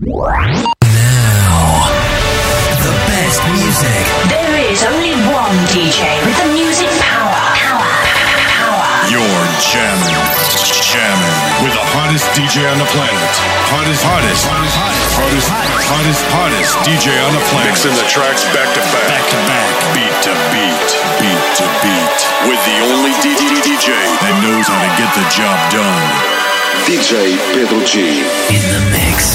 Now, the best music. There is only one DJ with the music power. You're jamming with the hottest DJ on the planet. Hottest DJ on the planet. Mixing the tracks back to back, beat to beat, with the only DJ that knows how to get the job done. DJ Pedro G. In the mix.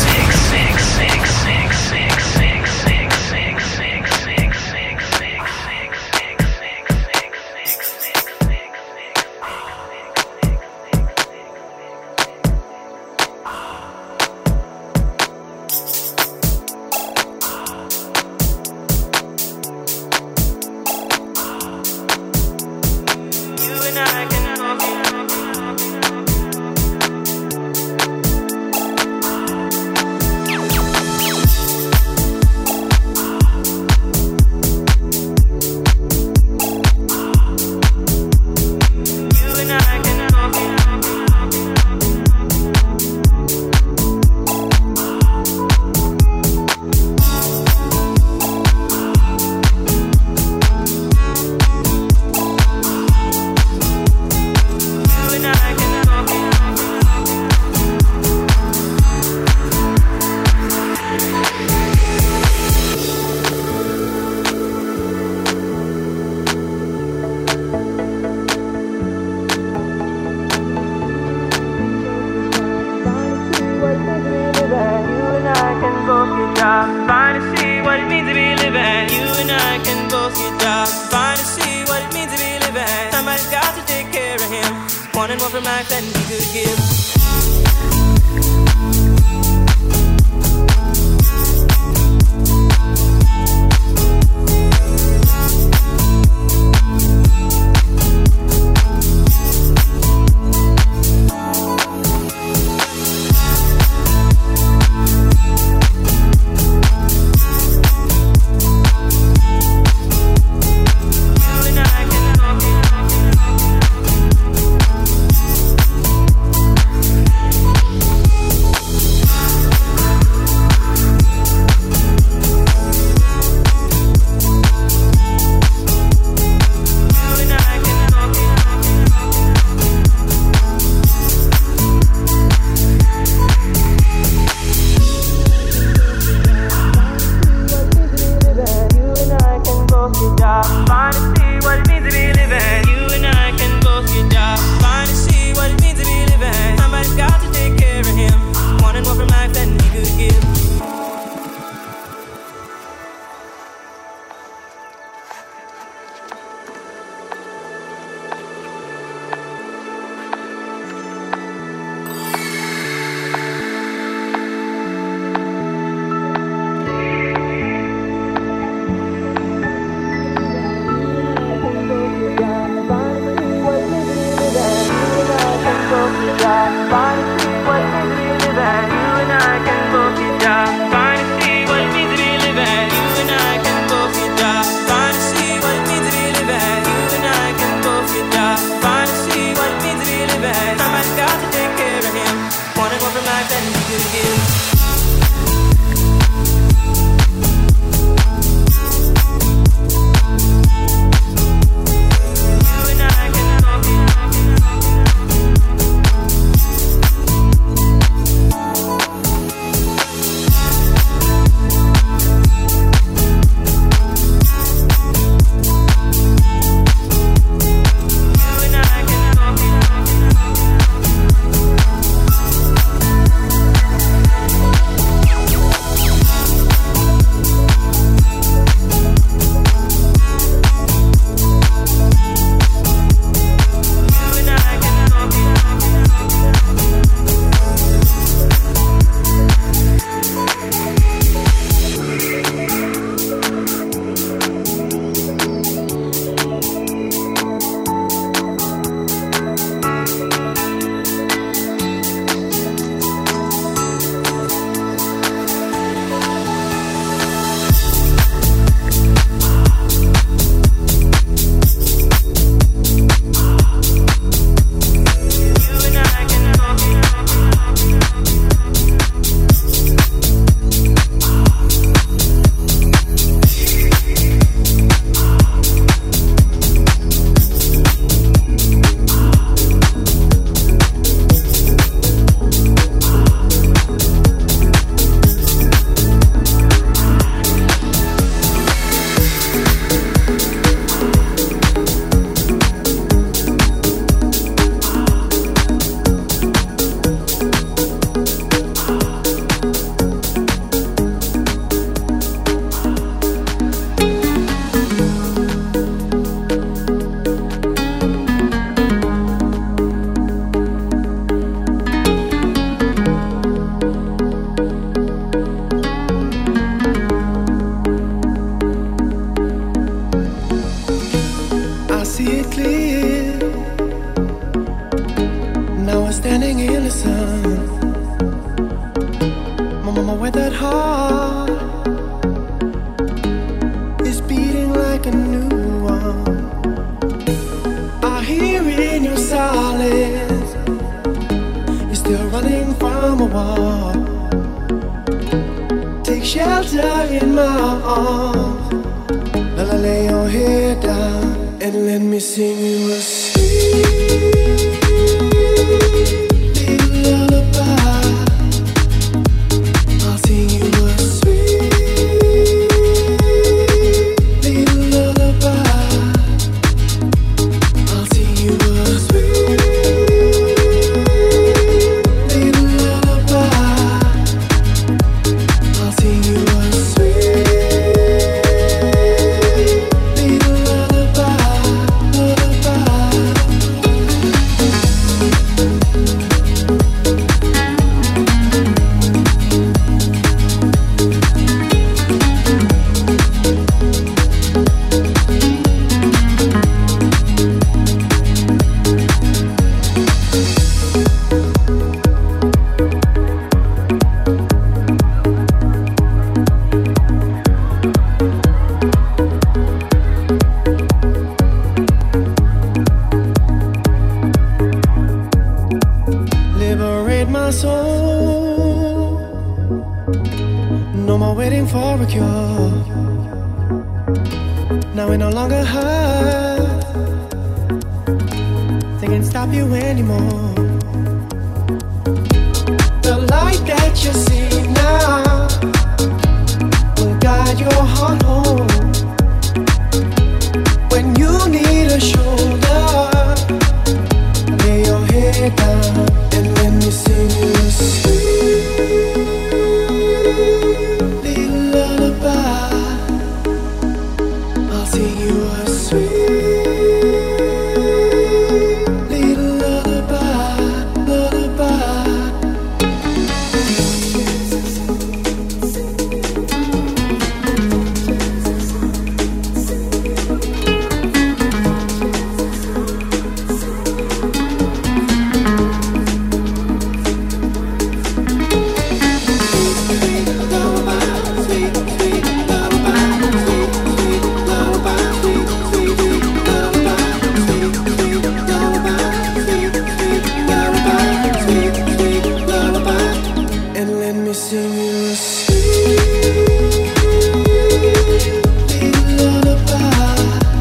that heart is beating like a new one. I hear in your silence, you're still running from a wall. Take shelter in my arms, lay your head down and let me sing you a sweet little lullaby. I'll sing you a sweet little lullaby. I'll sing you a sweet little lullaby. I'll sing you a sweet little lullaby, lullaby. Liberate my soul. No more waiting for a cure. Now we no longer hurt. They can't stop you anymore. The light that you see now will guide your heart home. When you need a shoulder, lay your head down and let me sing you a sweet little lullaby. I'll sing you a sweet little lullaby, lullaby. And let me sing you a sweet little lullaby.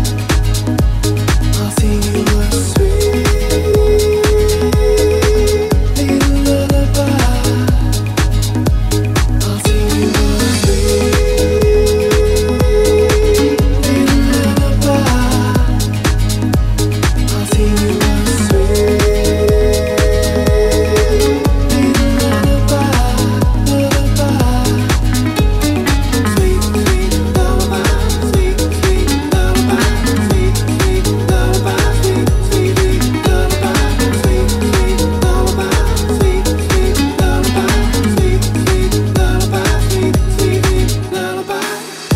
I'll sing you a sweet little lullaby. I'll sing you a sweet little lullaby. I'll sing you a sweet little lullaby, lullaby. Sweet, sweet lullaby, sweet, sweet lullaby, sweet, sweet lullaby, sweet, sweet lullaby, sweet, sweet lullaby, sweet, sweet lullaby, sweet, sweet lullaby, sweet, sweet lullaby.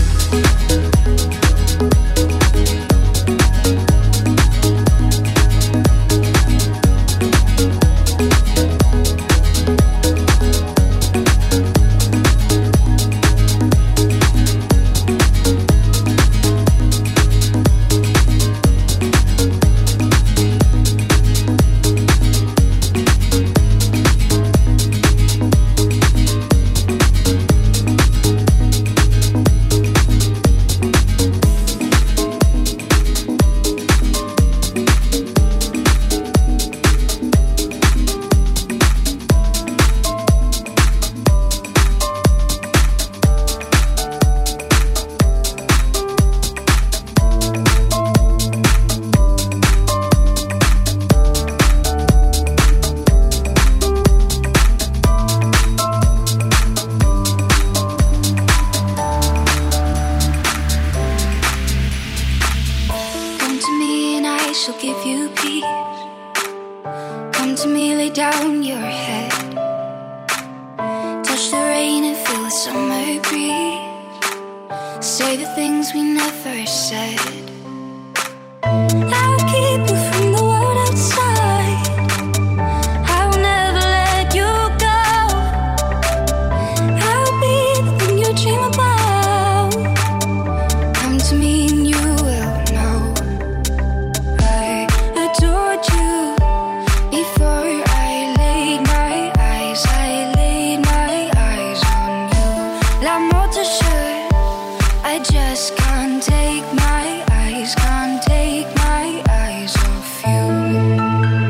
Come to me and I shall give you peace. Come to me, lay down your head. Touch the rain and feel the summer breeze. Say the things we never said. I'll keep you from the world outside. I will never let you go. I'll be just can't take my eyes, can't take my eyes off you.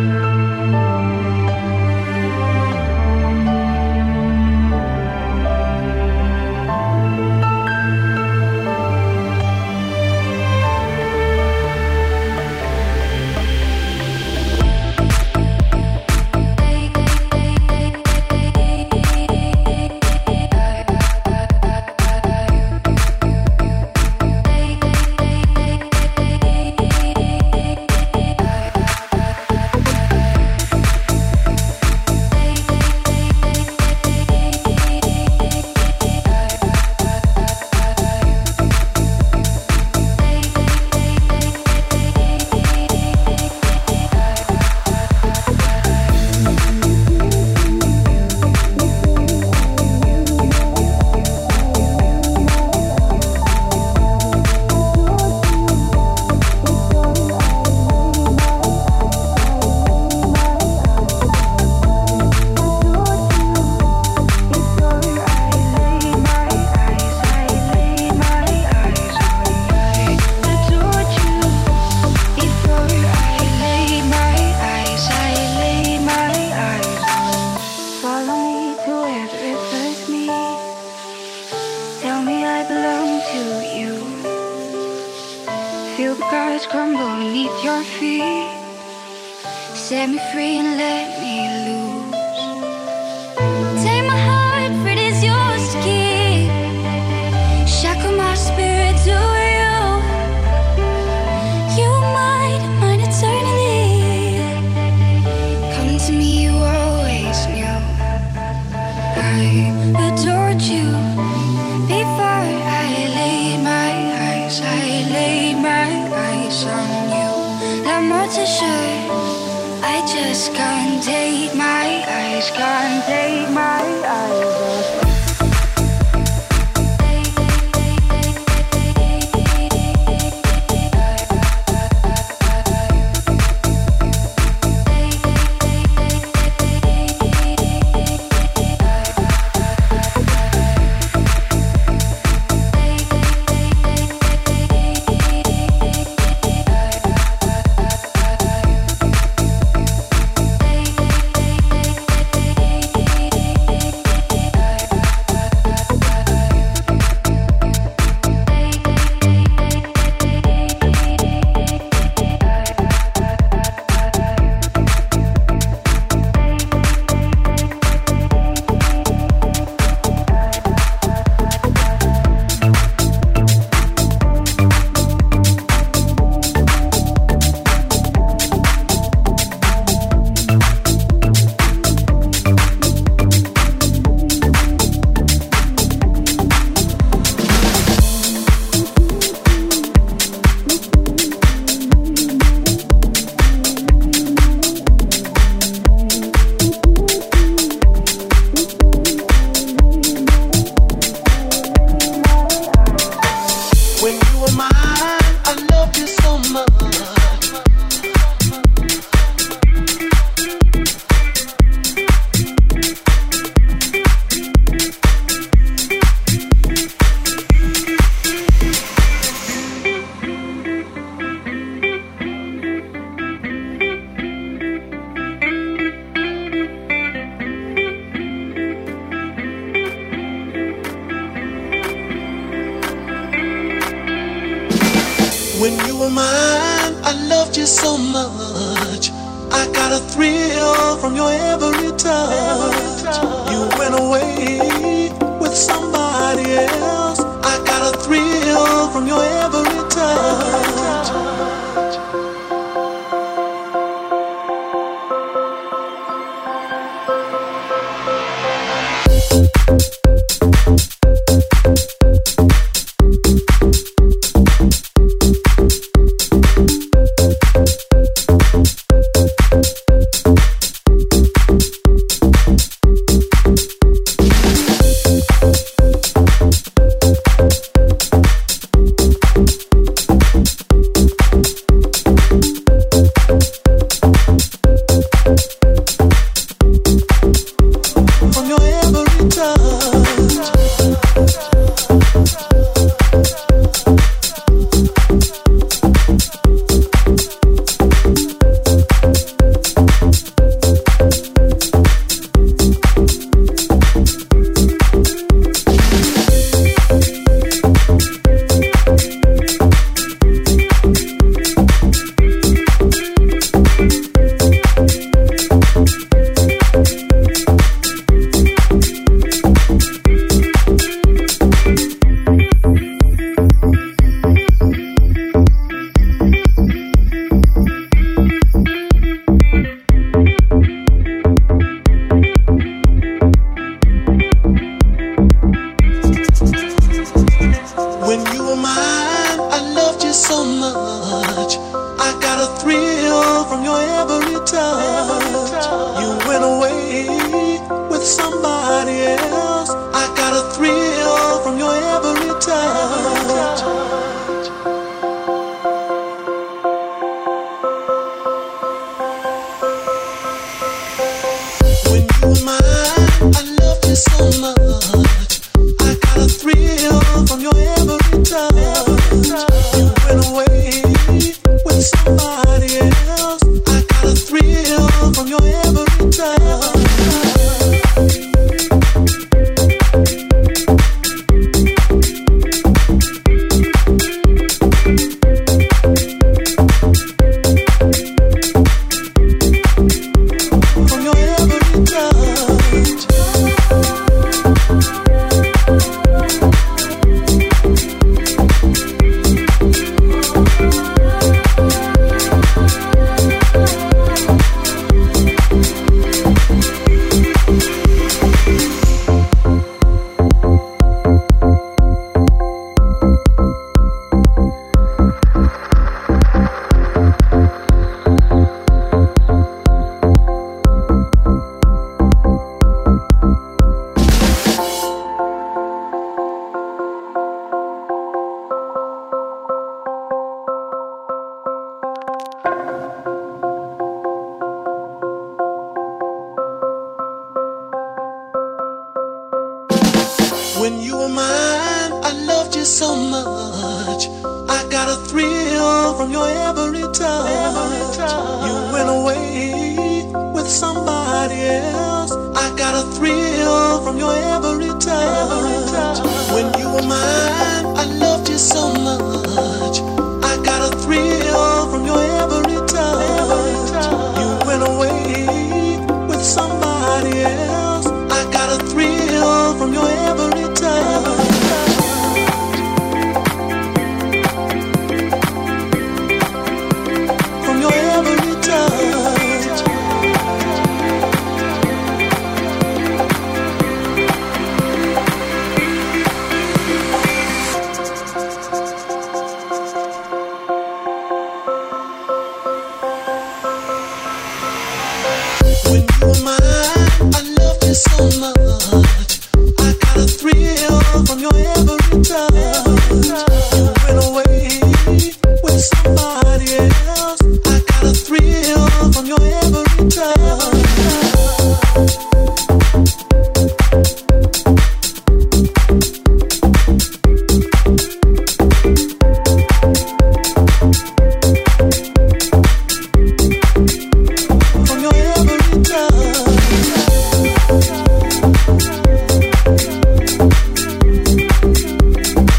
When you were mine, I loved you so much. I got a thrill from your every touch. You went away with somebody else. I got a thrill from your every touch. so much. I got a thrill from your every touch. You went away with somebody else. I got a thrill from your every touch. When you were mine, I loved you so much. I got a thrill from your every touch. You went away with somebody else. I got a thrill from your every touch. When you were mine, I loved you so much. I got a thrill from your every touch. You went away with somebody else. I got a thrill from your every touch. When you were mine, I loved you so much. I got a thrill from your every touch. You went away with somebody else. I got a thrill from your every touch. From your every touch. When you were mine, I loved you so much. I got a thrill from your every touch. You went away with somebody else. I got a thrill from your every touch. From your every touch.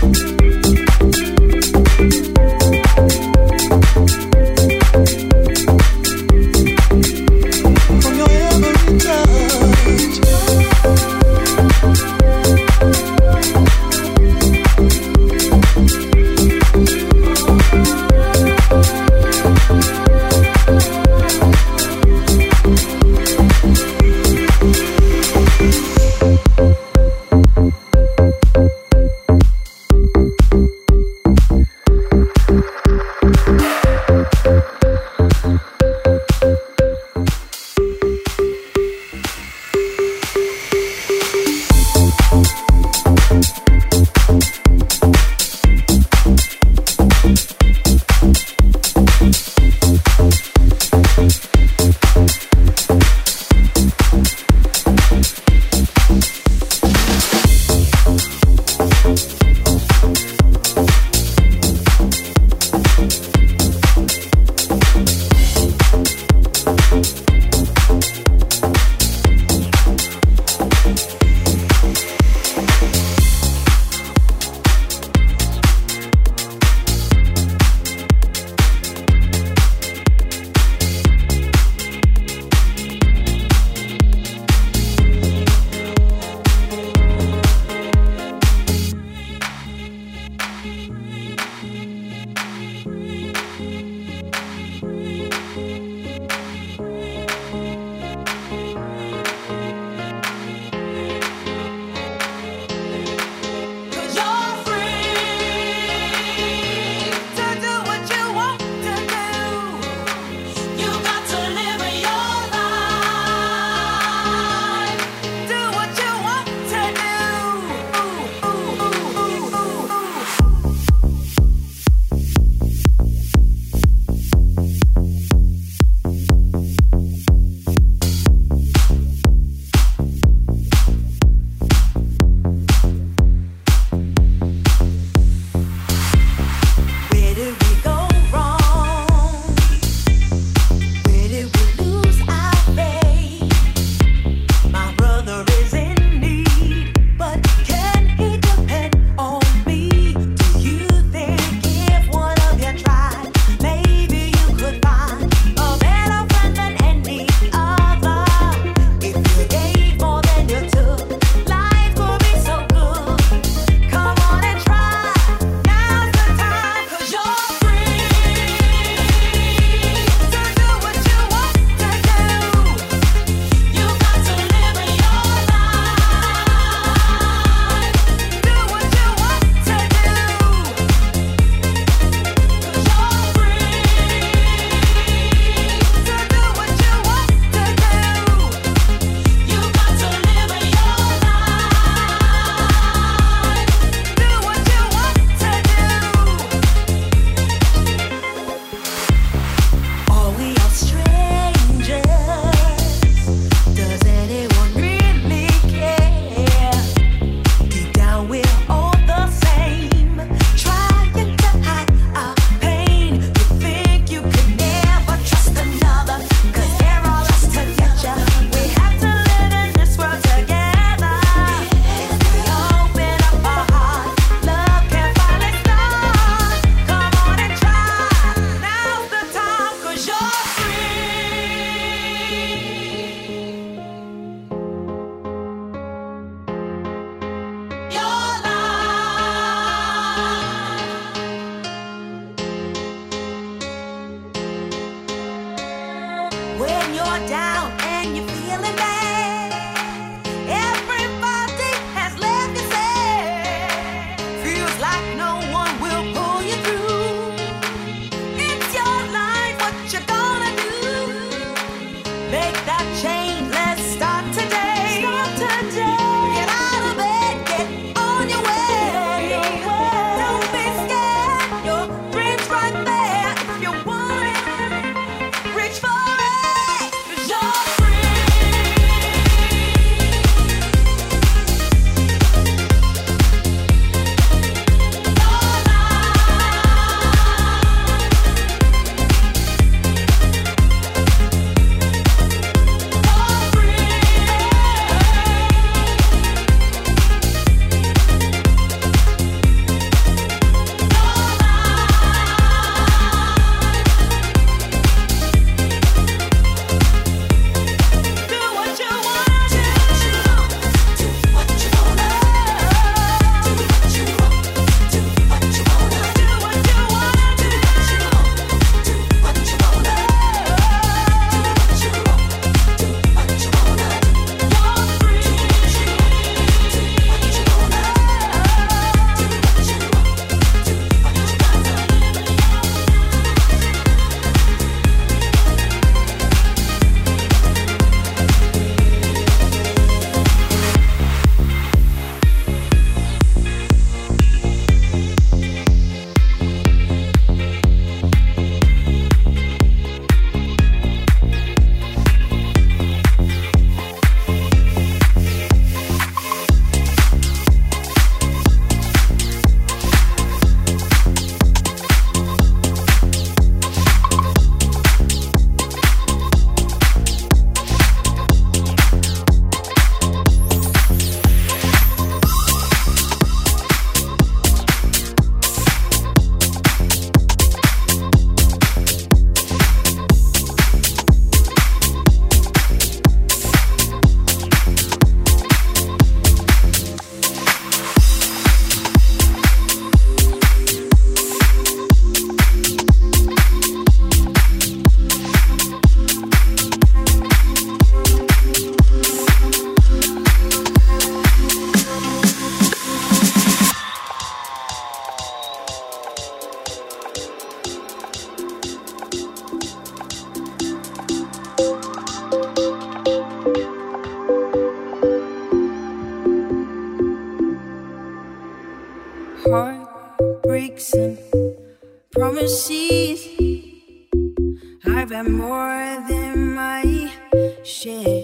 heartbreaks and promises. I've had more than my share.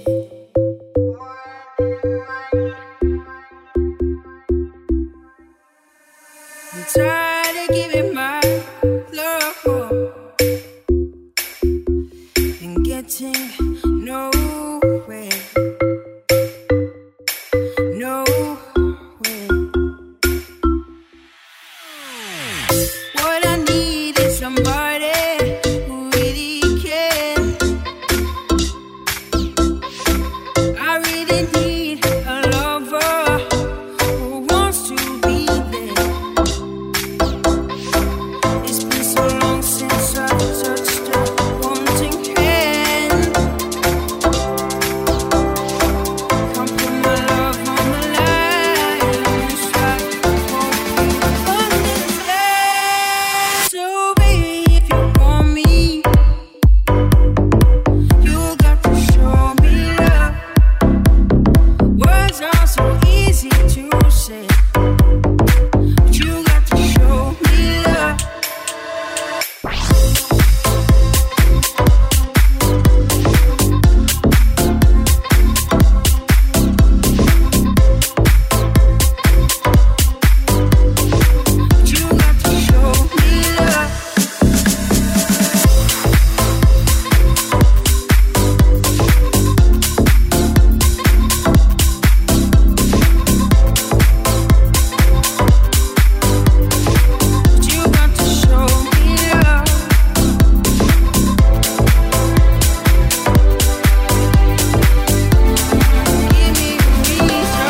I'm tired of giving my love and getting nowhere. Nowhere. What I need is somebody who really cares. I really need a lover who wants to be there. It's been so long since I touched a wanting hand. Come put my love on the line. Try to hope you understand. So baby, if you want me, you got to show me love. Words are so easy to say, but you got to show me love. But you got to show me love. But you got to show me love. Give me a reason.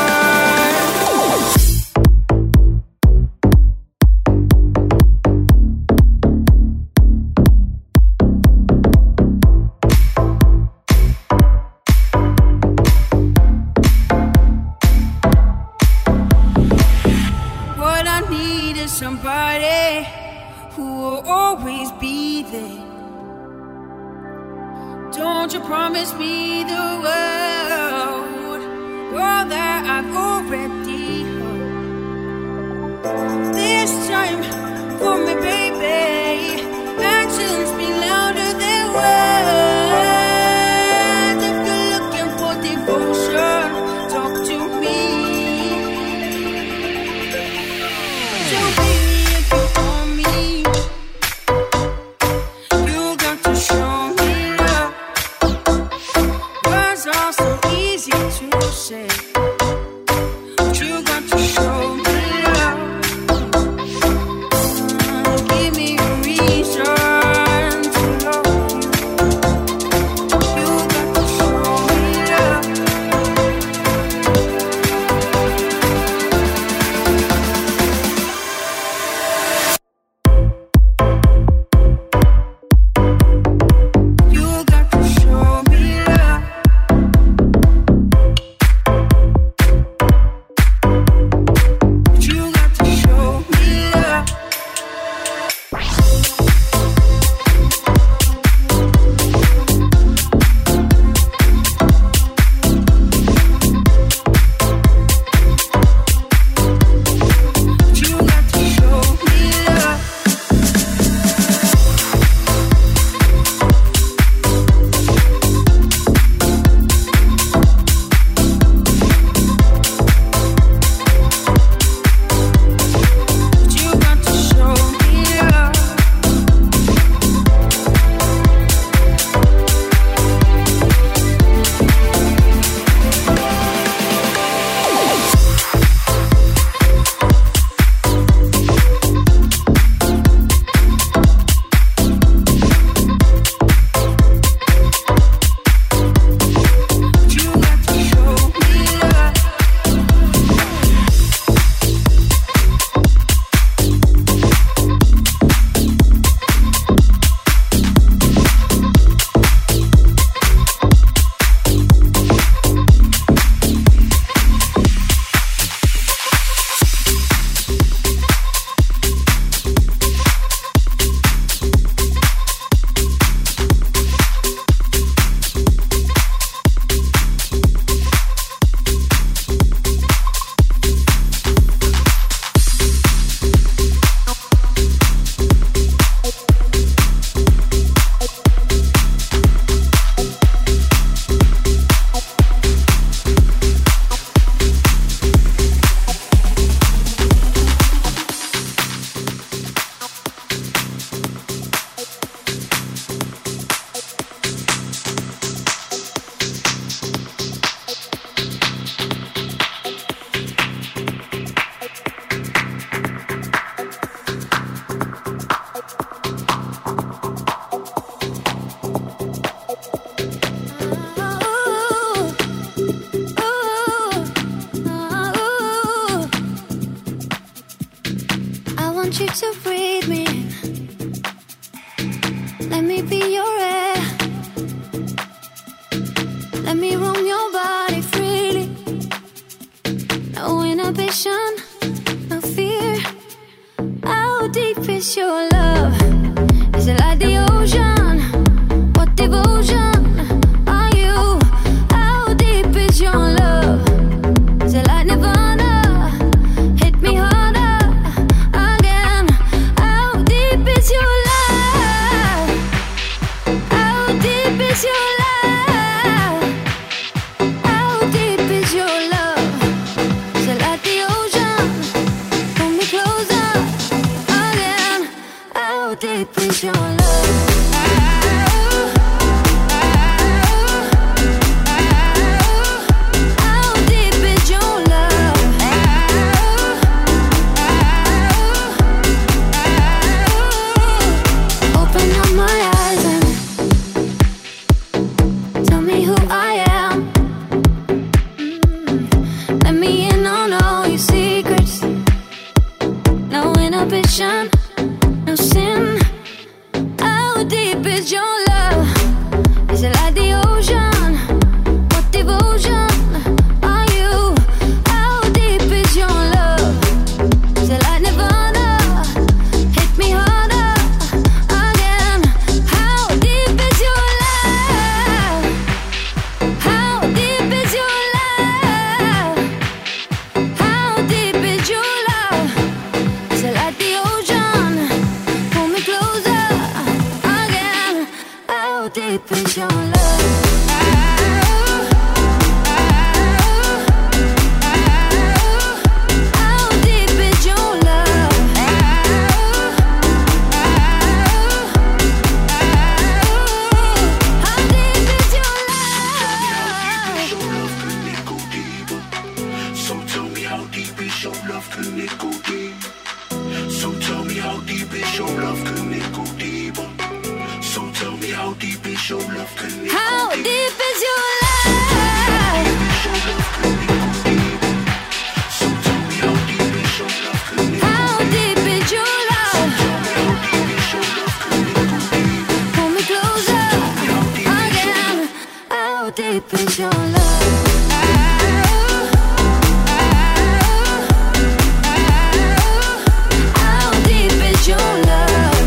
What I need is somebody who will always be there. Don't you promise me the world that I've already heard. This time, for me, baby, actions speak louder than words. If you're looking for devotion, talk to me. So baby, if you want me, you got to show me love. Words are so easy to say, but you got to show me love. Give me a reason to love you. You got to show me love. want you to breathe me. Let me be your air. Let me roam your body freely. No inhibition, no fear. How deep is your love? Is it like the ocean? What devotion are you? How deep is your love? Is it like Nirvana? Hit me harder again. How deep is your love? How deep is your love? How deep is your love? Is it like the ocean? Pull me closer again. How deep is your love? No sin. How deep is your love? Is it like the ocean? What devotion are you? How deep is your love? Is it like Nirvana? Hit me harder again. How deep is your love? How deep is your love? How deep is your love? Is it like the ocean? Pull me closer again. How deep is your love? How deep is your love? How deep is your love? So tell me how deep is your love, can it go deep? So tell me how deep is your love, can it go deeper? So tell me how deep is your love, can it go How deeper? deep is your love? So tell me how deep is your love, can it go How deep is your love? Tell me how deep is your love, can it go deeper? Pull me closer again. How deep is your love? How deep is your love?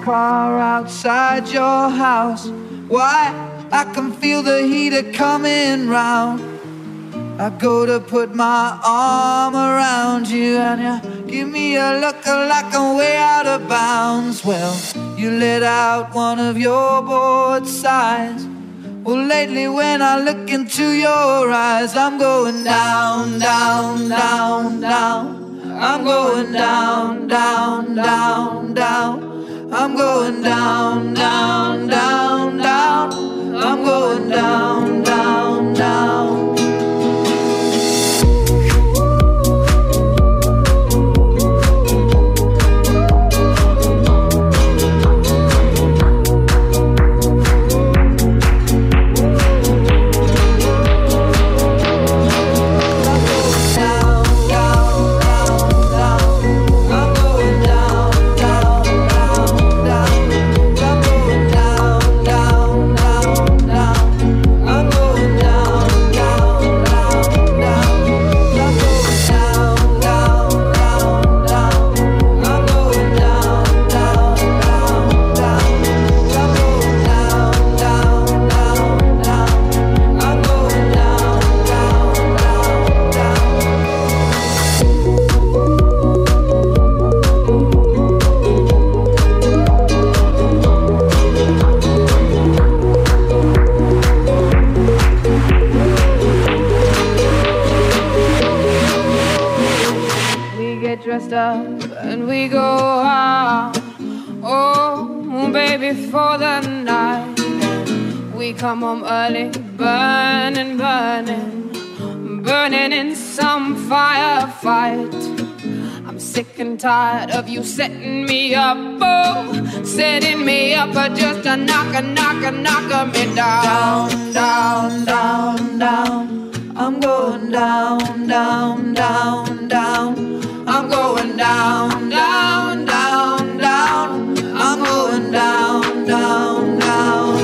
car outside your house. Why? I can feel the heater coming round. I go to put my arm around you, and you give me a look like I'm way out of bounds. Well, you let out one of your bored sighs. Well, lately when I look into your eyes, I'm going down, down, down, down. I'm going down, down, down, down. I'm going down, down, down, down. I'm going down, down, down. Dressed up and we go out, oh baby, for the night. We come home early, burning, burning, burning in some firefight. I'm sick and tired of you setting me up, oh, setting me up, but just a knocking me down, down, down, down. I'm going down, down, down, down. I'm going down, down, down, down. I'm going down, down, down.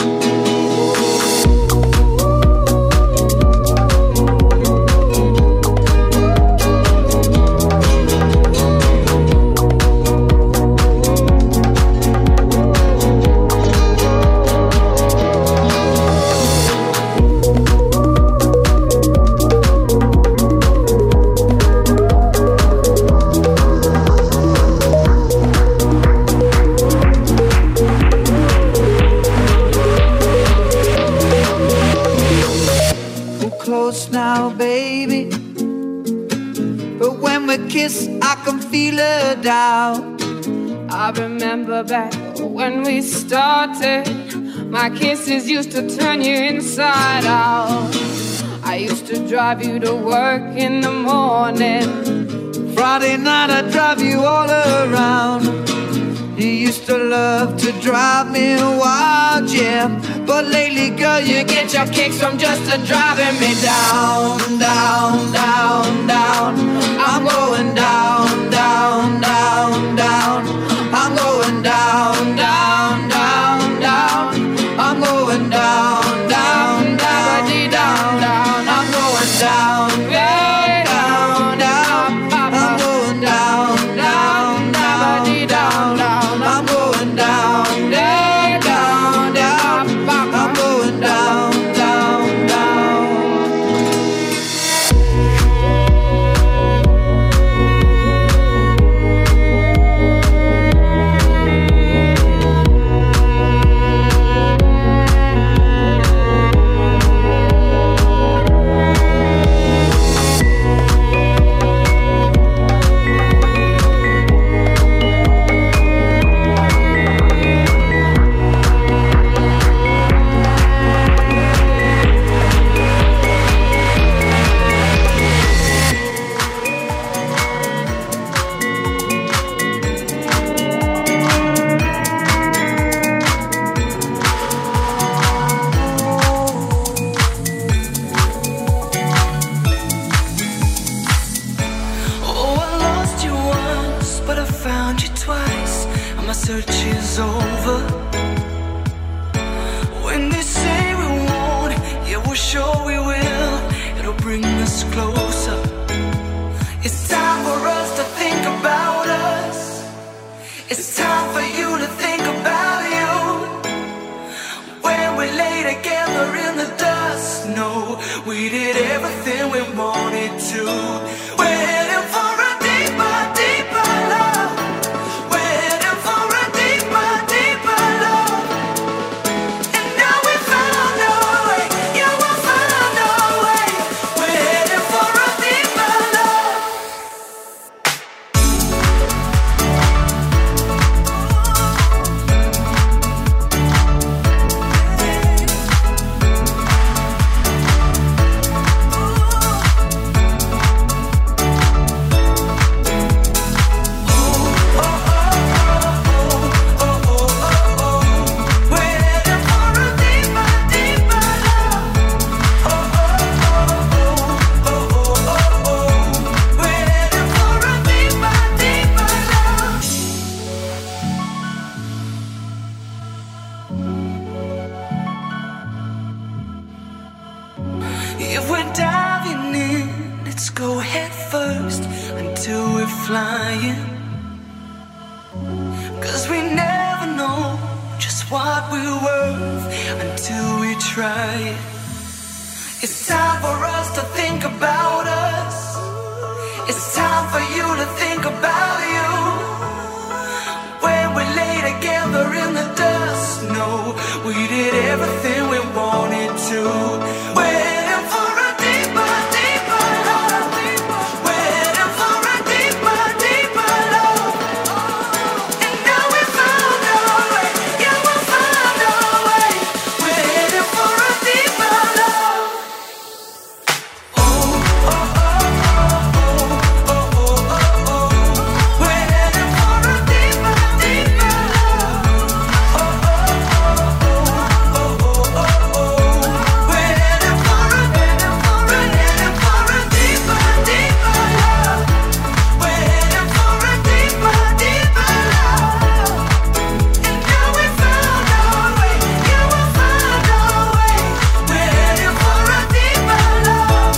Now, baby, but when we kiss, I can feel her down. I remember back when we started, my kisses used to turn you inside out. I used to drive you to work in the morning. Friday night I'd drive you all around. You used to love to drive me wild, yeah. But lately, girl, you get your kicks from just driving me down, down, down, down. I'm going down, down, down, down. I'm going down, down, down, down. I'm going down, down, down, down, down. I'm going down, down, down, down. I'm going down, down, down, down, down. I'm going down, down, down, down. I'm going down, down, down. search is over. When they say we won't, yeah, we're sure we will. It'll bring us closer. It's time for us to think about us. It's time for you to think We did everything we wanted to. We're heading for a deeper, deeper love. We're heading for a deeper, deeper love. And now we found our way. Yeah, we found our way. We're heading for a deeper love. If we're diving in, let's go head first until we're flying. 'Cause we never know just what we're worth until we try it. It's time for us to think about us. It's time for you to think about you. When we lay together in the dust, no, we did everything we wanted to. We're heading for a deeper, deeper love. We're heading for a deeper, deeper love. And now we found our way. Yeah, we found our way. We're heading for a deeper love. Oh, oh, oh, oh, oh, oh, oh, oh, oh. We're heading for a deeper, deeper love. Oh, oh, oh, oh, oh, oh, oh, oh. We're heading for a deeper, deeper love. We're heading for a deeper, deeper love. And now we found our way. Yeah, we found our way. We're heading for a deeper love.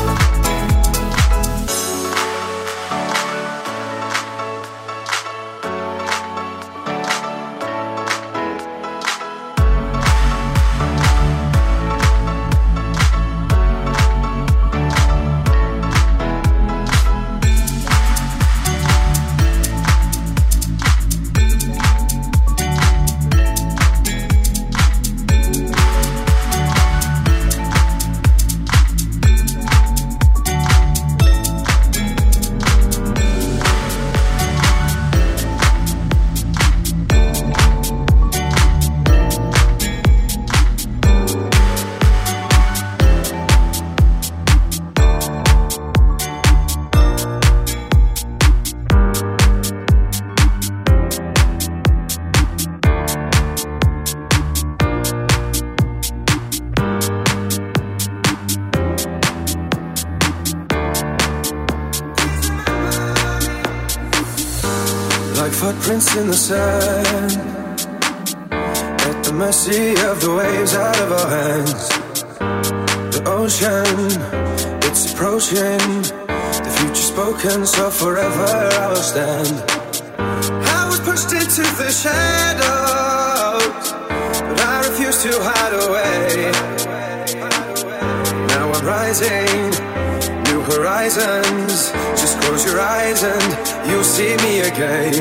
Like footprints in the sand, at the mercy of the waves out of our hands. The ocean, it's approaching, the future spoken, so forever I will stand. I was pushed into the shadows, but I refuse to hide away. Now I'm rising, new horizons. Just close your eyes and you'll see me again.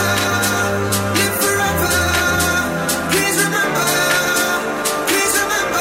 Please remember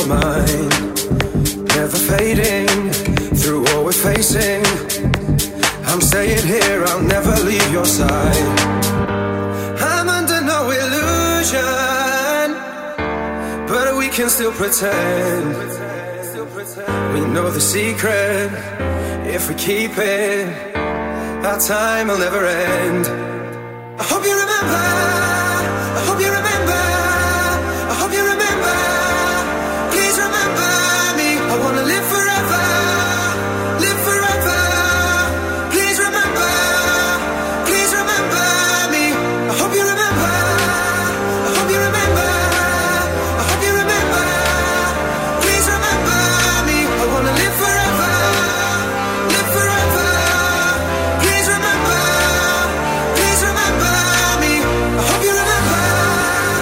mind, never fading through all we're facing. I'm staying here, I'll never leave your side. I'm under no illusion, but we can still pretend. We know the secret, if we keep it, our time will never end. I hope you remember, I hope you remember, I hope you remember. Please remember me, I wanna live forever, live forever. Please remember me, I hope you remember, I hope you remember, I hope you remember. Please remember me, I wanna live forever, live forever. Please remember me, I hope you remember.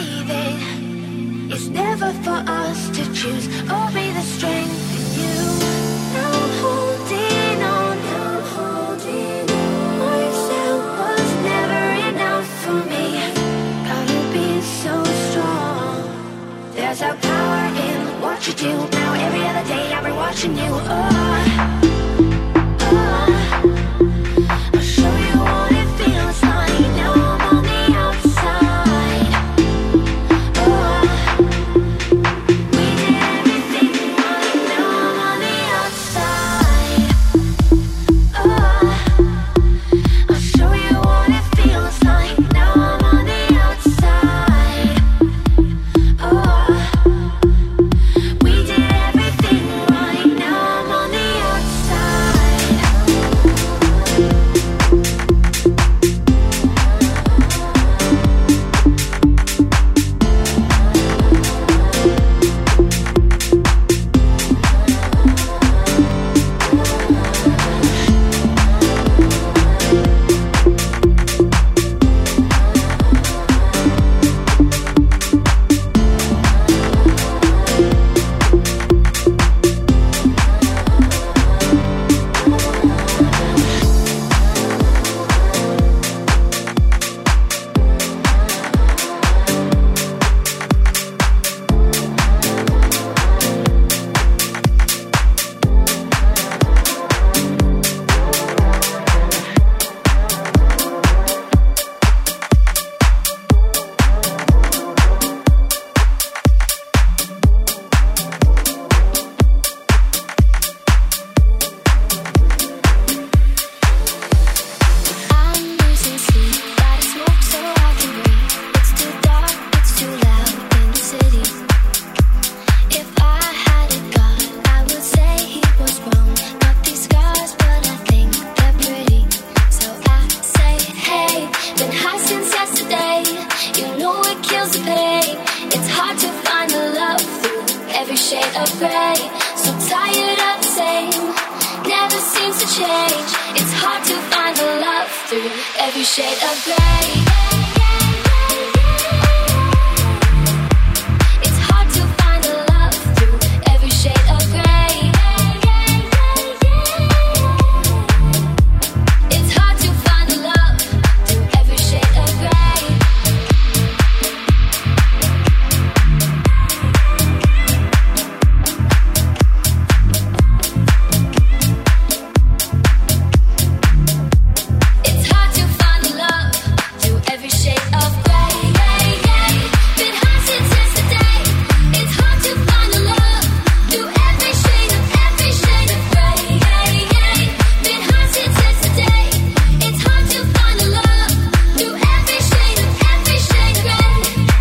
baby. It's never for us to choose or be the strength in you. Now I'm holding on, now I'm holding on. Myself was never enough for me. Gotta be so strong. There's a power in what you do. Now every other day I've been watching you. I'll show you what it feels like. Now I'm on the outside. We did everything right. Now I'm on the outside. I'll show you what it feels like. Now I'm on the outside. We did everything right. Now I'm on the outside. I'm losing sleep, gotta smoke so I can breathe. It's too dark, it's too loud in the city. If I had a god, I would say he was wrong. Not these scars, but I think they're pretty. So I say, hey, been high since yesterday. You know it kills the pain. It's hard to find the love through every shade of gray. So tired of the same, never seems to change. It's hard to find the love through every shade of gray. It's hard to find the love through every shade of gray. It's hard to find the love through every shade of gray. It's hard to find the love through every shade of gray. Been high since yesterday. It's hard to find the love through every shade of gray. Been high since yesterday. It's hard to find the love through every shade of gray.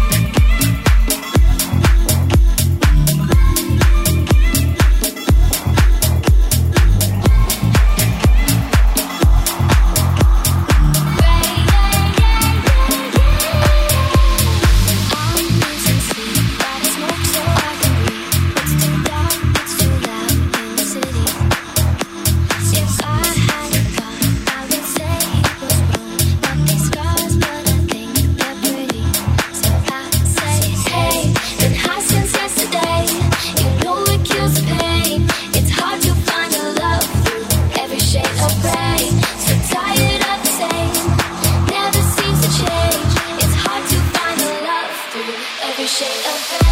I'm losing sleep, gotta smoke so I can breathe. It's too dark, it's too loud in the city. If I had a god, I would say he was wrong. Not these scars, but I think they're pretty. So I say, hey, been high since yesterday. You know it kills the pain. It's hard to find the love through every shade of gray. So tired of the same, never seems to change. It's hard to find the love through every shade of gray.